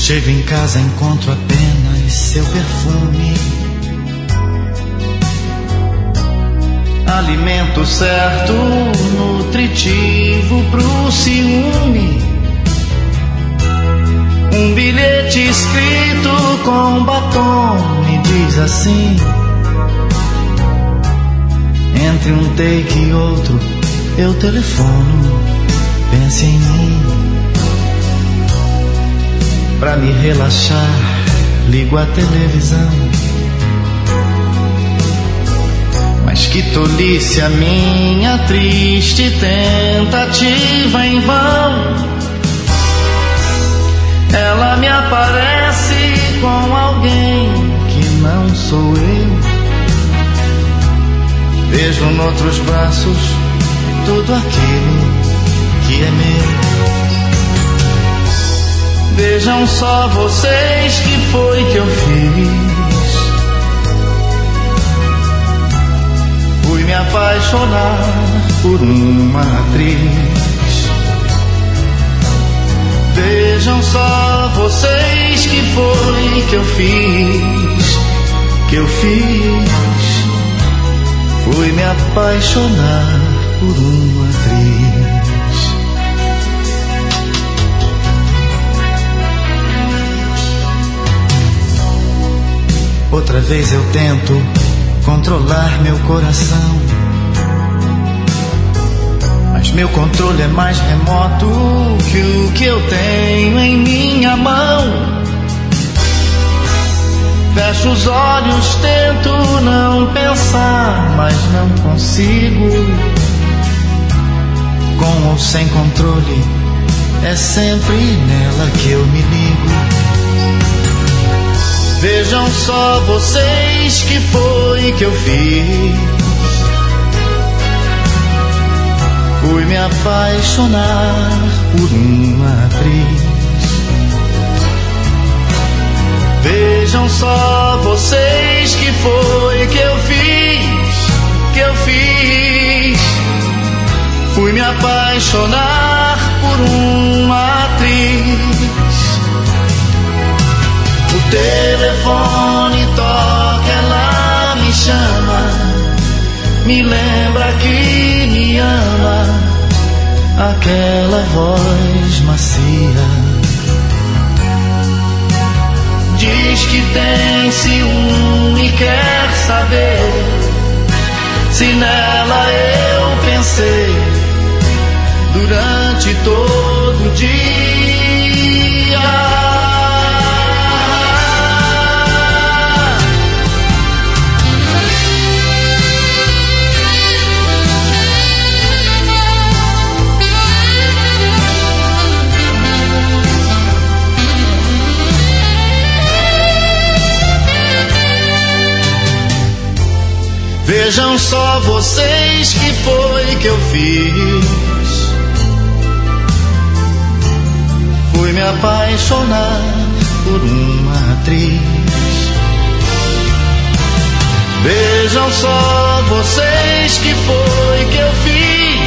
Chego em casa, encontro apenas seu perfume. Alimento certo, nutritivo pro ciúme. Um bilhete escrito com batom me diz assim: entre um take e outro eu telefono, pense em mim. Pra me relaxar, ligo a televisão. Mas que tolice a minha triste tentativa em vão. Ela me aparece com alguém que não sou eu. Vejo noutros braços tudo aquilo que é meu. Vejam só vocês que foi que eu fiz. Fui me apaixonar por uma atriz. Vejam só vocês que foi que eu fiz. Fui me apaixonar por uma atriz. Outra vez eu tento controlar meu coração, mas meu controle é mais remoto que o que eu tenho em minha mão. Fecho os olhos, tento não pensar, mas não consigo. Com ou sem controle, é sempre nela que eu me ligo. Vejam só vocês que foi que eu fiz. Fui me apaixonar por uma atriz. Vejam só vocês que foi que eu fiz. Fui me apaixonar por uma atriz. O telefone toca, ela me chama, me lembra que me ama, aquela voz macia. Diz que tem ciúme e quer saber se nela eu pensei durante todo o dia. Vejam só vocês que foi que eu fiz. Fui me apaixonar por uma atriz. Vejam só vocês que foi que eu fiz.